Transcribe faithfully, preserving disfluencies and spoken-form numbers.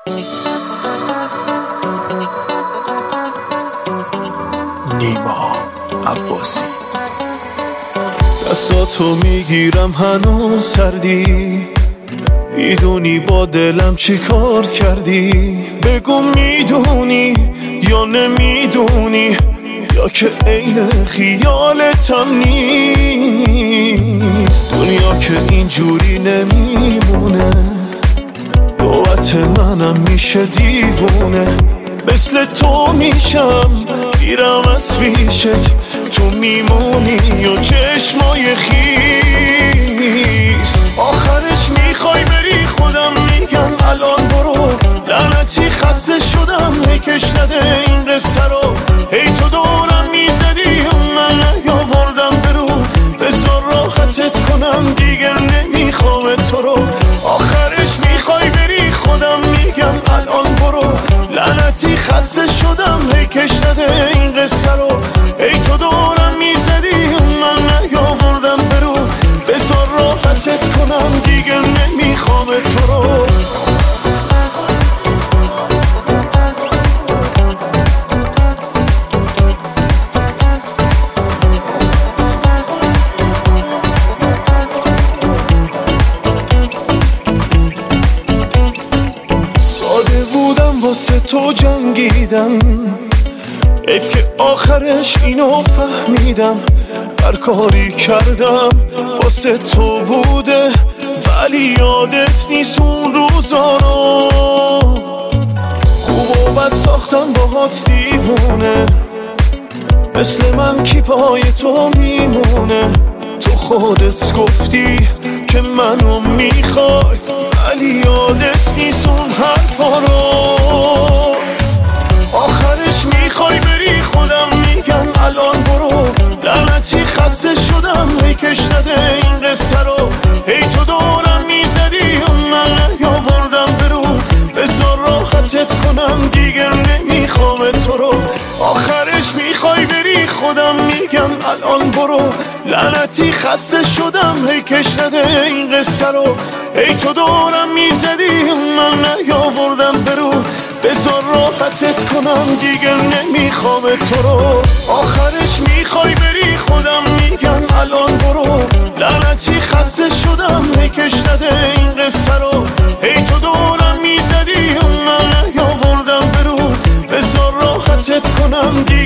نیما عباسی. دستاتو میگیرم هنوز سردی، میدونی با دلم چی کار کردی. بگو میدونی یا نمیدونی، یا که عین خیالتم نیست. دنیا که اینجوری نمیمونه، نوبت منم میشه دیوونه. مثل تو میشم میرم از پیشت، تو میمونی و چشمای خیس. آخرش میخوای بری، خودم میگم الان برو. لعنتی خسته شدم، هی کش نده این قصه رو. هی تو دورم میزدی و من نیاوردم برو. بذار راحتت کنم دیگه نمیخوام تو رو. آخرش میخوای بری، خودم میگم الان برو. لعنتی خسته شدم، هی کش نده این قصه رو. ای تو دورم میزدی و من نیاوردم برو. بذار راحتت کنم دیگه نمیخوام تو رو. ساده بودم واسه تو جنگیدم، حیف که آخرش اینو فهمیدم. هر کاری کردم واسه تو بوده، ولی یادت نیست اون روزا رو. خوب و بد ساختم باهات دیوونه، مثل من کی پای تو میمونه. تو خودت گفتی که منو میخوای، ولی یادت نیست اون حرفا رو. آخرش میخوای بری، خودم میگم الان برو. لعنتی خسته شدم، هی کش نده این قصه رو. هی تو دورم میزدی و من نیاوردم برو. بذار راحتت کنم دیگه نمیخوام تو رو. آخرش میخوای بری، خودم میگم الان برو. لعنتی خسته شدم، هی کش نده این قصه رو. هی تو دورم میزدی و من نیاوردم برو. بذار راحتت کنم دیگه نمیخوام تو رو. آخرش میخوای بری، خودم میگم الان برو. لعنتی خسته شدم، هی کش نده این قصه رو. هی تو دورم میزدی و من نیاوردم برو. بذار راحتت کنم دیگه